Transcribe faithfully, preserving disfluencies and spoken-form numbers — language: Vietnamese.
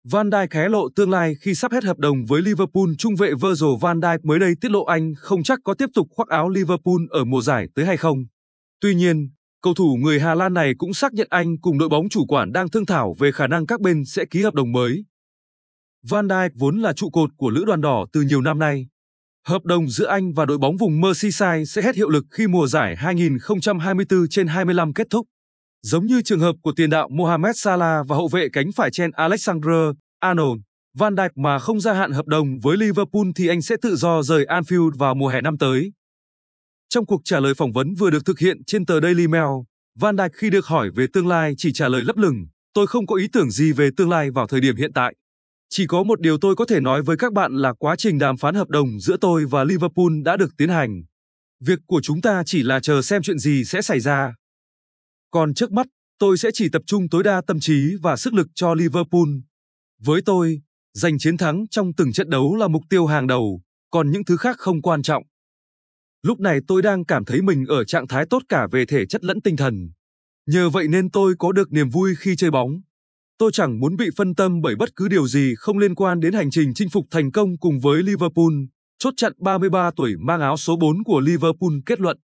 Van Dijk hé lộ tương lai khi sắp hết hợp đồng với Liverpool. Trung vệ Virgil van Dijk mới đây tiết lộ anh không chắc có tiếp tục khoác áo Liverpool ở mùa giải tới hay không. Tuy nhiên, cầu thủ người Hà Lan này cũng xác nhận anh cùng đội bóng chủ quản đang thương thảo về khả năng các bên sẽ ký hợp đồng mới. Van Dijk vốn là trụ cột của Lữ đoàn đỏ từ nhiều năm nay. Hợp đồng giữa anh và đội bóng vùng Merseyside sẽ hết hiệu lực khi mùa giải hai nghìn không trăm hai mươi tư trên hai mươi lăm kết thúc. Giống như trường hợp của tiền đạo Mohamed Salah và hậu vệ cánh phải Trent Alexander-Arnold, Van Dijk mà không gia hạn hợp đồng với Liverpool thì anh sẽ tự do rời Anfield vào mùa hè năm tới. Trong cuộc trả lời phỏng vấn vừa được thực hiện trên tờ Daily Mail, Van Dijk khi được hỏi về tương lai chỉ trả lời lấp lửng: "Tôi không có ý tưởng gì về tương lai vào thời điểm hiện tại. Chỉ có một điều tôi có thể nói với các bạn là quá trình đàm phán hợp đồng giữa tôi và Liverpool đã được tiến hành. Việc của chúng ta chỉ là chờ xem chuyện gì sẽ xảy ra. Còn trước mắt, tôi sẽ chỉ tập trung tối đa tâm trí và sức lực cho Liverpool. Với tôi, giành chiến thắng trong từng trận đấu là mục tiêu hàng đầu, còn những thứ khác không quan trọng. Lúc này tôi đang cảm thấy mình ở trạng thái tốt cả về thể chất lẫn tinh thần. Nhờ vậy nên tôi có được niềm vui khi chơi bóng. Tôi chẳng muốn bị phân tâm bởi bất cứ điều gì không liên quan đến hành trình chinh phục thành công cùng với Liverpool", chốt chặn ba mươi ba tuổi mang áo số bốn của Liverpool kết luận.